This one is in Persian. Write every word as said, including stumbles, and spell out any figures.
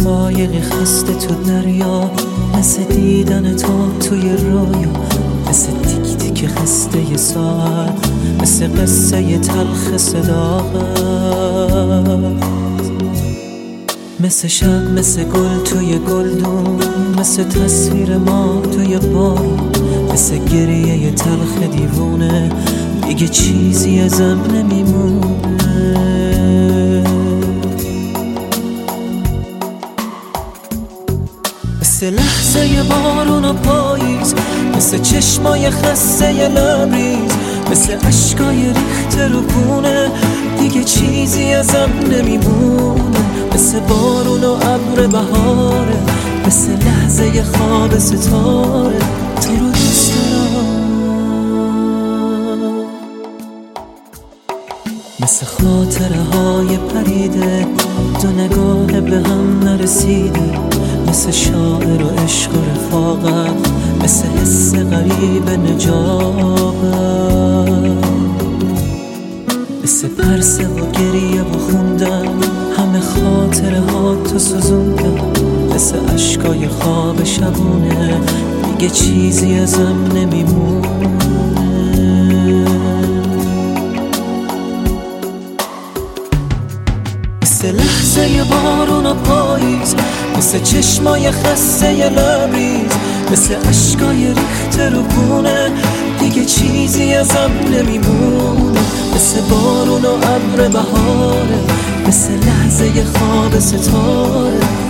قایقی خسته تو دریا، مثل دیدن تو توی رویا، مثل تیک تیک خسته ی ساعت، مثل قصه ی تلخ صداقت، مثل شب، مثل گل توی گلدون، مثل تصویر ما توی بارون، مثل گریه ی تلخ دیوونه، دیگه چیزی ازم نمیمونه. مثل لحظه ی بارون و پاییز، مثل چشمای خسته ی لبریز، مثل عشقای ریخته رو گونه، دیگه چیزی ازم نمیمونه. مثل بارون و ابر بهاره، مثل لحظه ی خواب ستاره، تو رو دوست دارم. مثل خاطره های پریده، دو نگاه به هم نرسیده، مثل شاعر و عشق و رفاقت، مثل حس غریب نجابت، مثل پرسه و گریه و خوندن، همه خاطره ها تو سوزوندم، مثل عشقای خواب شبونه، دیگه چیزی ازم نمیمونه. مثل لحظه ی بارون و پاییز، مثل چشمای خسته ی لبریز، مثل عشقای ریخته رو گونه، دیگه چیزی ازم نمیمونه. مثل بارون و ابر بهاره، مثل لحظه ی خواب ستاره،